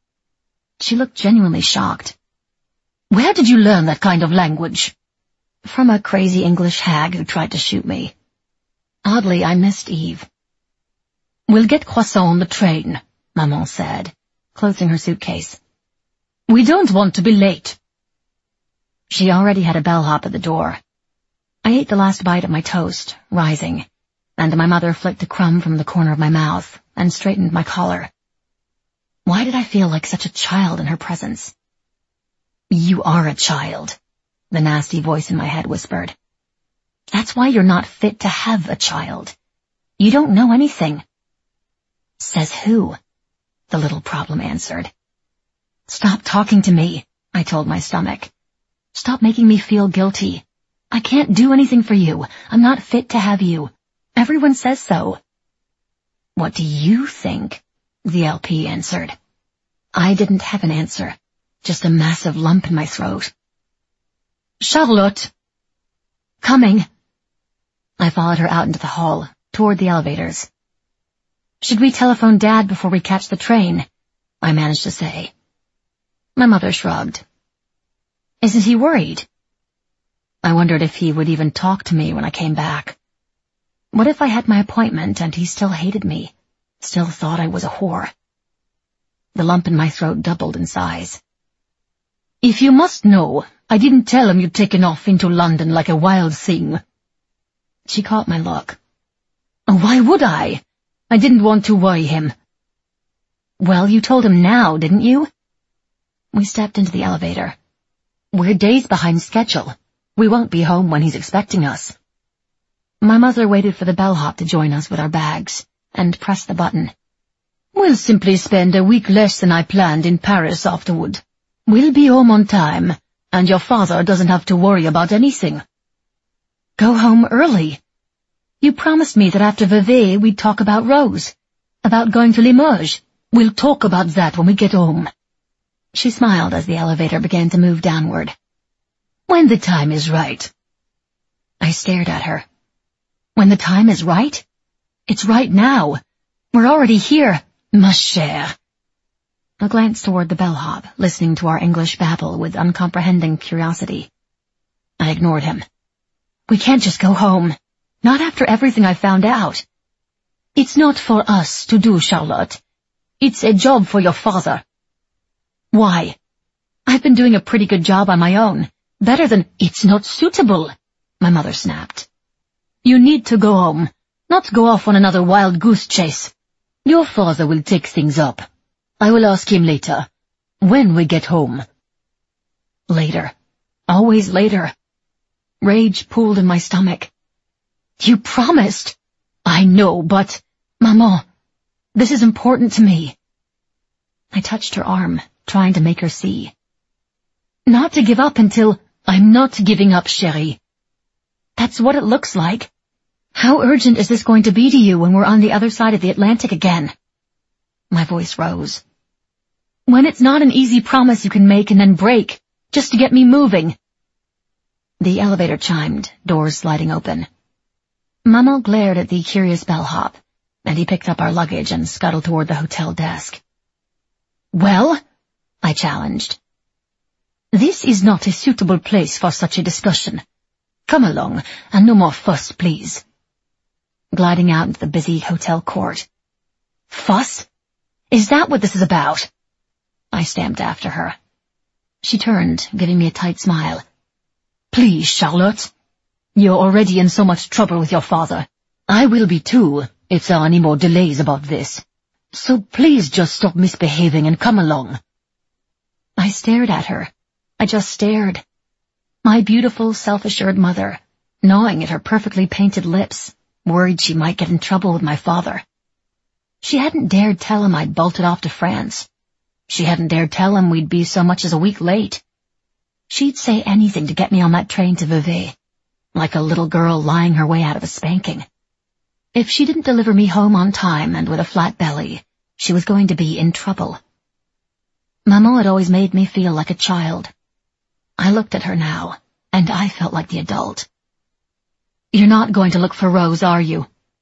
She looked genuinely shocked. "Where did you learn that kind of language?" "From a crazy English hag who tried to shoot me." Oddly, I missed Eve. "We'll get croissant on the train," Maman said, closing her suitcase. "We don't want to be late." She already had a bellhop at the door. I ate the last bite of my toast, rising, and my mother flicked a crumb from the corner of my mouth and straightened my collar. Why did I feel like such a child in her presence? "You are a child," the nasty voice in my head whispered. "That's why you're not fit to have a child. You don't know anything." "Says who?" the little problem answered. "Stop talking to me," I told my stomach. "Stop making me feel guilty. I can't do anything for you. I'm not fit to have you. Everyone says so." "What do you think?" the L P answered. I didn't have an answer, just a massive lump in my throat. "Charlotte!" "Coming." I followed her out into the hall, toward the elevators. "Should we telephone Dad before we catch the train?" I managed to say. My mother shrugged. "Isn't he worried?" I wondered if he would even talk to me when I came back. What if I had my appointment and he still hated me, still thought I was a whore? The lump in my throat doubled in size. "If you must know, I didn't tell him you'd taken off into London like a wild thing." She caught my look. "Why would I? I didn't want to worry him." "Well, you told him now, didn't you?" We stepped into the elevator. "We're days behind schedule. We won't be home when he's expecting us." My mother waited for the bellhop to join us with our bags, and pressed the button. "We'll simply spend a week less than I planned in Paris afterward. We'll be home on time, and your father doesn't have to worry about anything." "Go home early. You promised me that after Vevey we'd talk about Rose, about going to Limoges. We'll talk about that when we get home." She smiled as the elevator began to move downward. "When the time is right." I stared at her. "When the time is right? It's right now. We're already here, ma chère." I glanced toward the bellhop, listening to our English babble with uncomprehending curiosity. I ignored him. "We can't just go home. Not after everything I found out." "It's not for us to do, Charlotte. It's a job for your father." "Why? I've been doing a pretty good job on my own. Better than—" "It's not suitable," my mother snapped. "You need to go home, not go off on another wild goose chase. Your father will take things up. I will ask him later, when we get home." Later. Always later. Rage pooled in my stomach. "You promised." "I know, but—" "Maman, this is important to me." I touched her arm, trying to make her see. "Not to give up until—" "I'm not giving up, chérie." "That's what it looks like. How urgent is this going to be to you when we're on the other side of the Atlantic again?" My voice rose. "When it's not an easy promise you can make and then break, just to get me moving." The elevator chimed, doors sliding open. Maman glared at the curious bellhop, and he picked up our luggage and scuttled toward the hotel desk. "Well?" I challenged. "This is not a suitable place for such a discussion. Come along, and no more fuss, please." Gliding out into the busy hotel court. "Fuss? Is that what this is about?" I stamped after her. She turned, giving me a tight smile. "Please, Charlotte. You're already in so much trouble with your father. I will be too, if there are any more delays about this. So please just stop misbehaving and come along. I stared at her. I just stared. My beautiful, self-assured mother, gnawing at her perfectly painted lips, worried she might get in trouble with my father. She hadn't dared tell him I'd bolted off to France. She hadn't dared tell him we'd be so much as a week late. She'd say anything to get me on that train to Vevey, like a little girl lying her way out of a spanking. If she didn't deliver me home on time and with a flat belly, she was going to be in trouble. Maman had always made me feel like a child. I looked at her now, and I felt like the adult. You're not going to look for Rose, are you?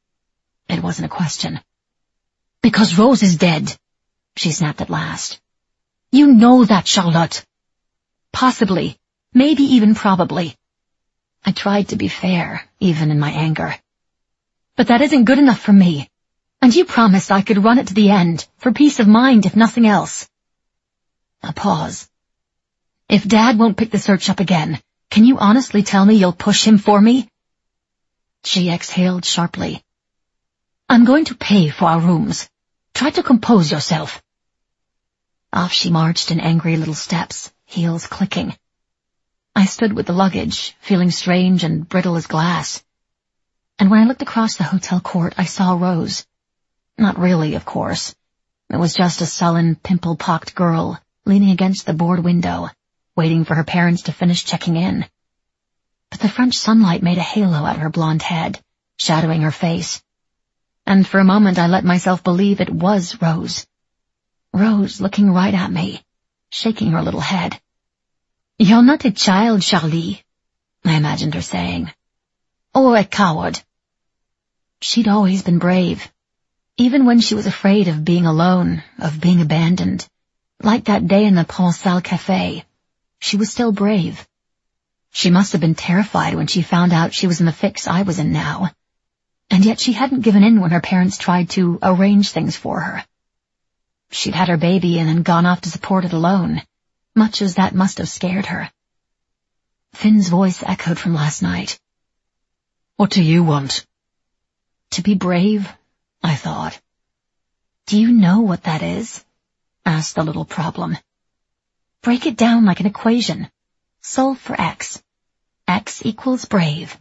It wasn't a question. Because Rose is dead, she snapped at last. You know that, Charlotte. Possibly, maybe even probably. I tried to be fair, even in my anger. But that isn't good enough for me, and you promised I could run it to the end, for peace of mind if nothing else. A pause. If Dad won't pick the search up again, can you honestly tell me you'll push him for me? She exhaled sharply. I'm going to pay for our rooms. Try to compose yourself. Off she marched in angry little steps, heels clicking. I stood with the luggage, feeling strange and brittle as glass. And when I looked across the hotel court, I saw Rose. Not really, of course. It was just a sullen, pimple-pocked girl, leaning against the board window, waiting for her parents to finish checking in. But the French sunlight made a halo out of her blonde head, shadowing her face. And for a moment I let myself believe it was Rose. Rose looking right at me, shaking her little head. You're not a child, Charlie, I imagined her saying. Or a coward. She'd always been brave, even when she was afraid of being alone, of being abandoned. Like that day in the Provençal Café, she was still brave. She must have been terrified when she found out she was in the fix I was in now. And yet she hadn't given in when her parents tried to arrange things for her. She'd had her baby and then gone off to support it alone, much as that must have scared her. Finn's voice echoed from last night. What do you want? To be brave, I thought. Do you know what that is? Asked the little problem. Break it down like an equation. Solve for X. X equals brave.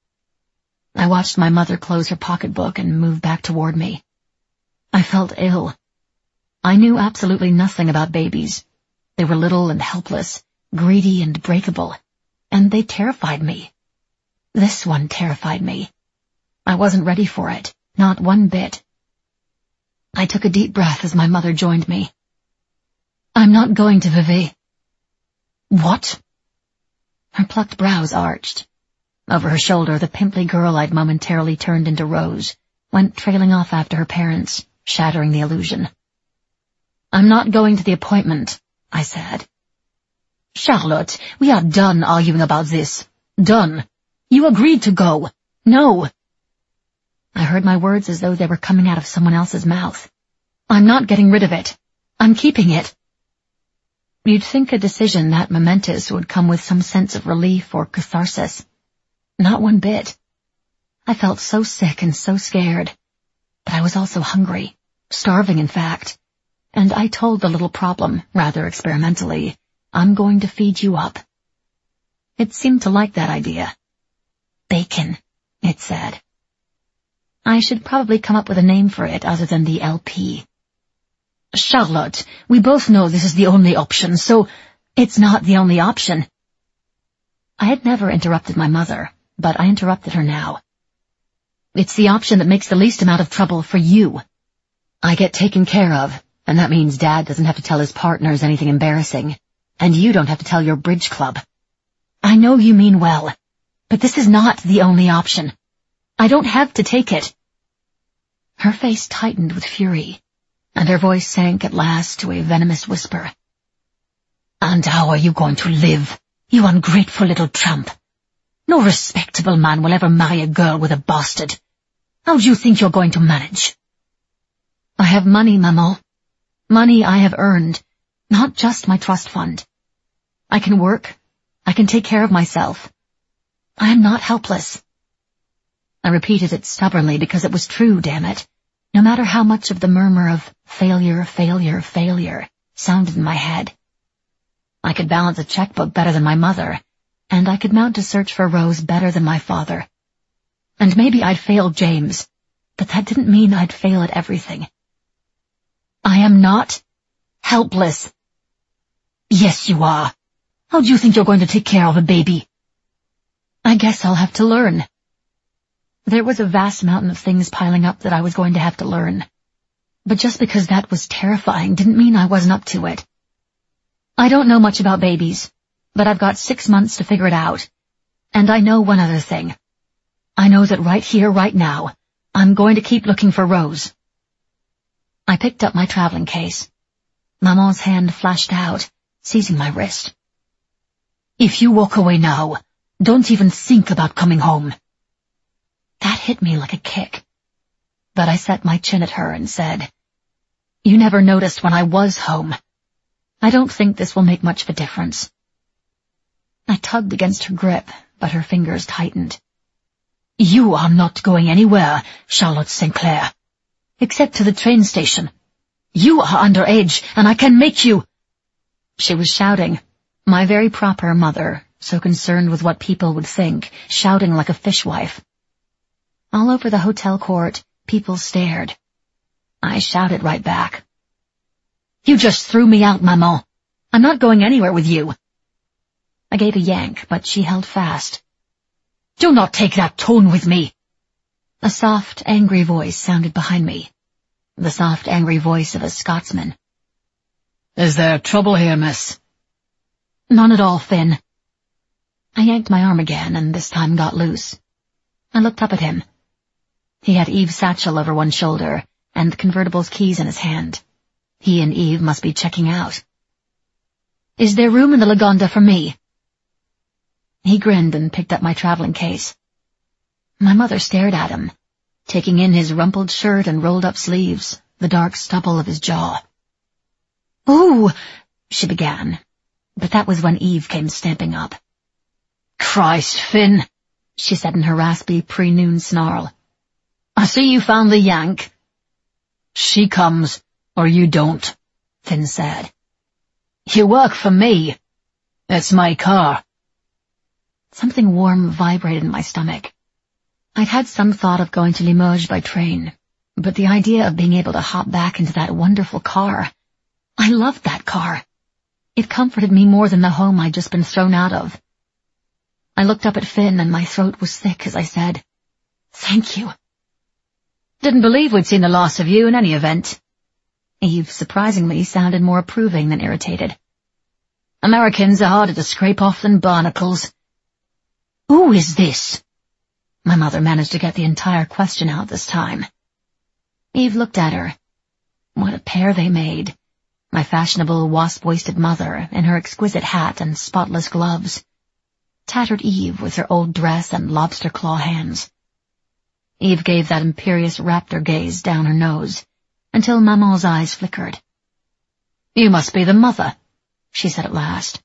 I watched my mother close her pocketbook and move back toward me. I felt ill. I knew absolutely nothing about babies. They were little and helpless, greedy and breakable, and they terrified me. This one terrified me. I wasn't ready for it, not one bit. I took a deep breath as my mother joined me. I'm not going to Vevey. What? Her plucked brows arched. Over her shoulder, the pimply girl I'd momentarily turned into Rose went trailing off after her parents, shattering the illusion. I'm not going to the appointment, I said. Charlotte, we are done arguing about this. Done. You agreed to go. No. I heard my words as though they were coming out of someone else's mouth. I'm not getting rid of it. I'm keeping it. You'd think a decision that momentous would come with some sense of relief or catharsis. Not one bit. I felt so sick and so scared. But I was also hungry, starving in fact. And I told the little problem, rather experimentally, I'm going to feed you up. It seemed to like that idea. Bacon, it said. I should probably come up with a name for it other than the L P. Charlotte, we both know this is the only option, so it's not the only option. I had never interrupted my mother, but I interrupted her now. It's the option that makes the least amount of trouble for you. I get taken care of, and that means Dad doesn't have to tell his partners anything embarrassing, and you don't have to tell your bridge club. I know you mean well, but this is not the only option. I don't have to take it. Her face tightened with fury, and her voice sank at last to a venomous whisper. And how are you going to live, you ungrateful little tramp? No respectable man will ever marry a girl with a bastard. How do you think you're going to manage? I have money, Maman. Money I have earned, not just my trust fund. I can work. I can take care of myself. I am not helpless. I repeated it stubbornly because it was true, damn it. no matter how much of the murmur of failure, failure, failure sounded in my head. I could balance a checkbook better than my mother, and I could mount a search for Rose better than my father. And maybe I'd fail James, but that didn't mean I'd fail at everything. I am not helpless. Yes, you are. How do you think you're going to take care of a baby? I guess I'll have to learn. There was a vast mountain of things piling up that I was going to have to learn. But just because that was terrifying didn't mean I wasn't up to it. I don't know much about babies, but I've got six months to figure it out. And I know one other thing. I know that right here, right now, I'm going to keep looking for Rose. I picked up my traveling case. Maman's hand flashed out, seizing my wrist. If you walk away now, don't even think about coming home. That hit me like a kick. But I set my chin at her and said, You never noticed when I was home. I don't think this will make much of a difference. I tugged against her grip, but her fingers tightened. You are not going anywhere, Charlotte Saint Clair. Except to the train station. You are underage, and I can make you— She was shouting, my very proper mother, so concerned with what people would think, shouting like a fishwife. All over the hotel court, people stared. I shouted right back. You just threw me out, Maman. I'm not going anywhere with you. I gave a yank, but she held fast. Do not take that tone with me. A soft, angry voice sounded behind me. The soft, angry voice of a Scotsman. Is there trouble here, miss? None at all, Finn. I yanked my arm again, and this time got loose. I looked up at him. He had Eve's satchel over one shoulder, and the convertible's keys in his hand. He and Eve must be checking out. Is there room in the Lagonda for me? He grinned and picked up my traveling case. My mother stared at him, taking in his rumpled shirt and rolled-up sleeves, the dark stubble of his jaw. Ooh, she began, but that was when Eve came stamping up. Christ, Finn, she said in her raspy pre-noon snarl. I see you found the yank. She comes, or you don't, Finn said. You work for me. It's my car. Something warm vibrated in my stomach. I'd had some thought of going to Limoges by train, but the idea of being able to hop back into that wonderful car— I loved that car. It comforted me more than the home I'd just been thrown out of. I looked up at Finn and my throat was thick as I said, Thank you. Didn't believe we'd seen the loss of you in any event. Eve surprisingly sounded more approving than irritated. Americans are harder to scrape off than barnacles. Who is this? My mother managed to get the entire question out this time. Eve looked at her. What a pair they made. My fashionable wasp-waisted mother in her exquisite hat and spotless gloves. Tattered Eve with her old dress and lobster claw hands. Eve gave that imperious raptor gaze down her nose, until Maman's eyes flickered. You must be the mother, she said at last.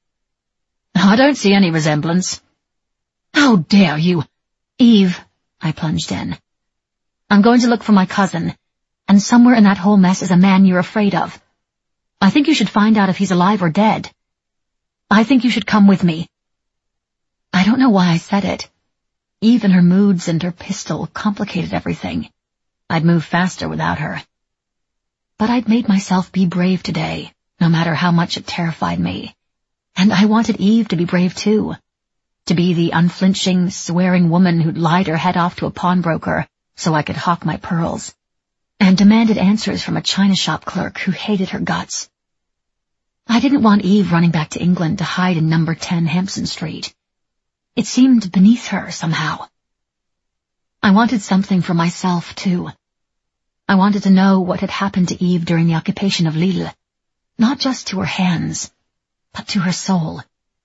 I don't see any resemblance. How dare you? Eve, I plunged in. I'm going to look for my cousin, and somewhere in that whole mess is a man you're afraid of. I think you should find out if he's alive or dead. I think you should come with me. I don't know why I said it. Eve and her moods and her pistol complicated everything. I'd move faster without her. But I'd made myself be brave today, no matter how much it terrified me. And I wanted Eve to be brave too. To be the unflinching, swearing woman who'd lied her head off to a pawnbroker so I could hawk my pearls, and demanded answers from a china shop clerk who hated her guts. I didn't want Eve running back to England to hide in number ten Hampson Street. It seemed beneath her somehow. I wanted something for myself, too. I wanted to know what had happened to Eve during the occupation of Lille, not just to her hands, but to her soul.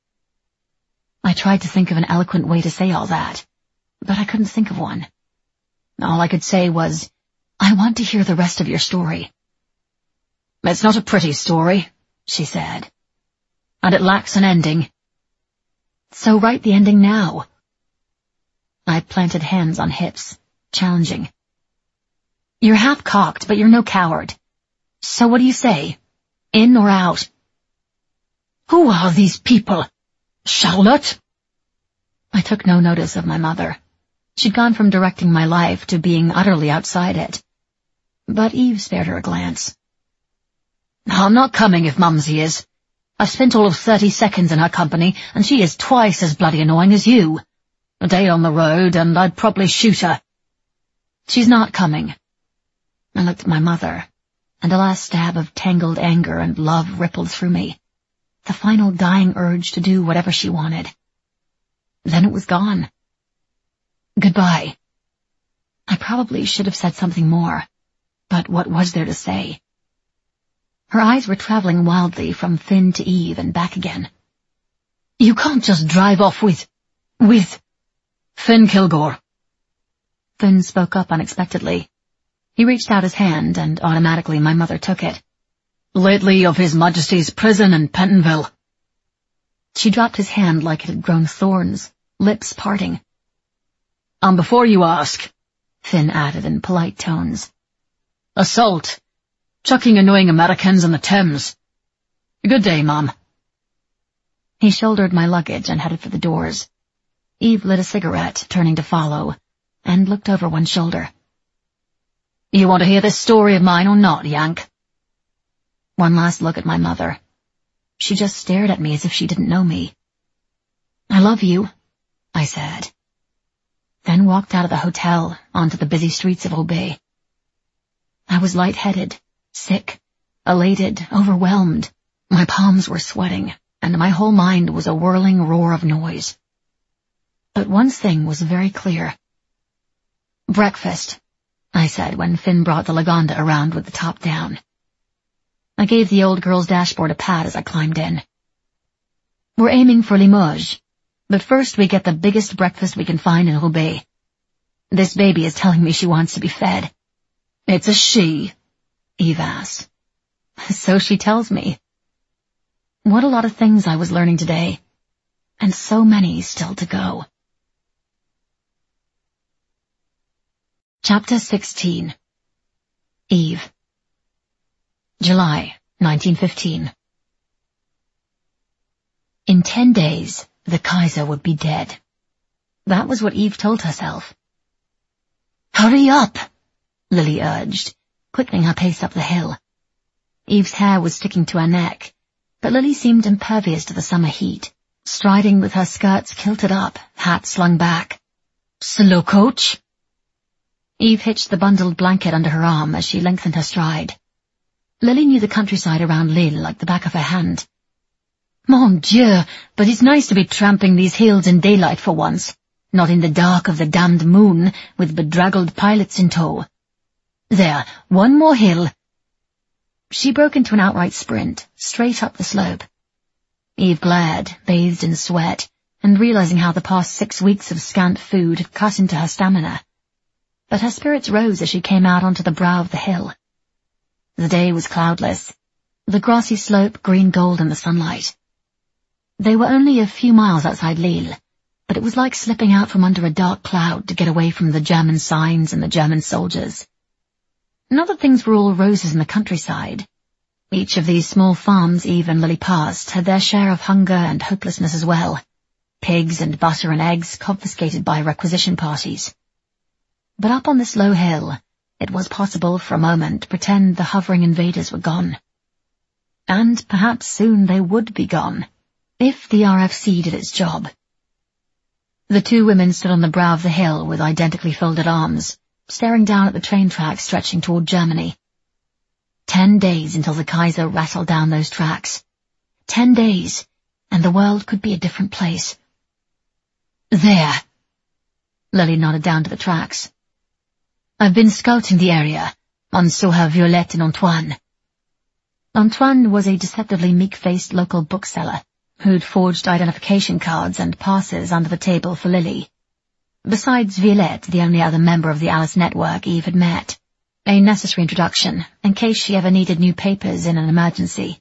I tried to think of an eloquent way to say all that, but I couldn't think of one. All I could say was, I want to hear the rest of your story. It's not a pretty story, she said, and it lacks an ending. So write the ending now. I planted hands on hips, challenging. You're half-cocked, but you're no coward. So what do you say? In or out? Who are these people? Charlotte? I took no notice of my mother. She'd gone from directing my life to being utterly outside it. But Eve spared her a glance. I'm not coming if Mumsy is. I've spent all of thirty seconds in her company, and she is twice as bloody annoying as you. A day on the road, and I'd probably shoot her. She's not coming. I looked at my mother, and a last stab of tangled anger and love rippled through me. The final dying urge to do whatever she wanted. Then it was gone. Goodbye. I probably should have said something more, but what was there to say? Her eyes were traveling wildly from Finn to Eve and back again. You can't just drive off with... with... Finn Kilgore. Finn spoke up unexpectedly. He reached out his hand, and automatically my mother took it. Lately of His Majesty's prison in Pentonville. She dropped his hand like it had grown thorns, lips parting. And before you ask, Finn added in polite tones, assault, chucking annoying Americans in the Thames. Good day, Mom. He shouldered my luggage and headed for the doors. Eve lit a cigarette, turning to follow, and looked over one shoulder. You want to hear this story of mine or not, Yank? One last look at my mother. She just stared at me as if she didn't know me. I love you, I said. Then walked out of the hotel onto the busy streets of Roubaix. I was lightheaded, sick, elated, overwhelmed. My palms were sweating, and my whole mind was a whirling roar of noise. But one thing was very clear. Breakfast, I said when Finn brought the Lagonda around with the top down. I gave the old girl's dashboard a pat as I climbed in. We're aiming for Limoges, but first we get the biggest breakfast we can find in Roubaix. This baby is telling me she wants to be fed. It's a she, Eve asked. So she tells me. What a lot of things I was learning today, and so many still to go. Chapter sixteen. Eve. July, nineteen fifteen. In ten days, the Kaiser would be dead. That was what Eve told herself. Hurry up, Lily urged, quickening her pace up the hill. Eve's hair was sticking to her neck, but Lily seemed impervious to the summer heat, striding with her skirts kilted up, hat slung back. Slow, coach. Eve hitched the bundled blanket under her arm as she lengthened her stride. Lily knew the countryside around Lille like the back of her hand. Mon Dieu, but it's nice to be tramping these hills in daylight for once, not in the dark of the damned moon with bedraggled pilots in tow. There, one more hill. She broke into an outright sprint, straight up the slope. Eve glared, bathed in sweat, and realizing how the past six weeks of scant food had cut into her stamina. But her spirits rose as she came out onto the brow of the hill. The day was cloudless, the grassy slope green-gold in the sunlight. They were only a few miles outside Lille, but it was like slipping out from under a dark cloud to get away from the German signs and the German soldiers. Not that things were all roses in the countryside. Each of these small farms Eve and Lily passed had their share of hunger and hopelessness as well. Pigs and butter and eggs confiscated by requisition parties. But up on this low hill, it was possible for a moment to pretend the hovering invaders were gone. And perhaps soon they would be gone, if the R F C did its job. The two women stood on the brow of the hill with identically folded arms, staring down at the train tracks stretching toward Germany. Ten days until the Kaiser rattled down those tracks. Ten days, and the world could be a different place. There. Lily nodded down to the tracks. I've been scouting the area, and so have Violette and Antoine. Antoine was a deceptively meek-faced local bookseller who'd forged identification cards and passes under the table for Lily. Besides Violette, the only other member of the Alice network Eve had met. A necessary introduction, in case she ever needed new papers in an emergency.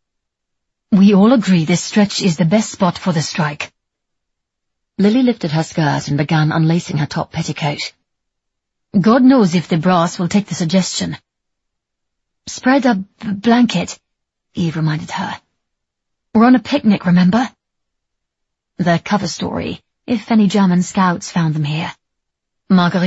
We all agree this stretch is the best spot for the strike. Lily lifted her skirt and began unlacing her top petticoat. God knows if the brass will take the suggestion. Spread a b blanket, Eve reminded her. We're on a picnic, remember? The cover story, if any German scouts found them here. Marguerite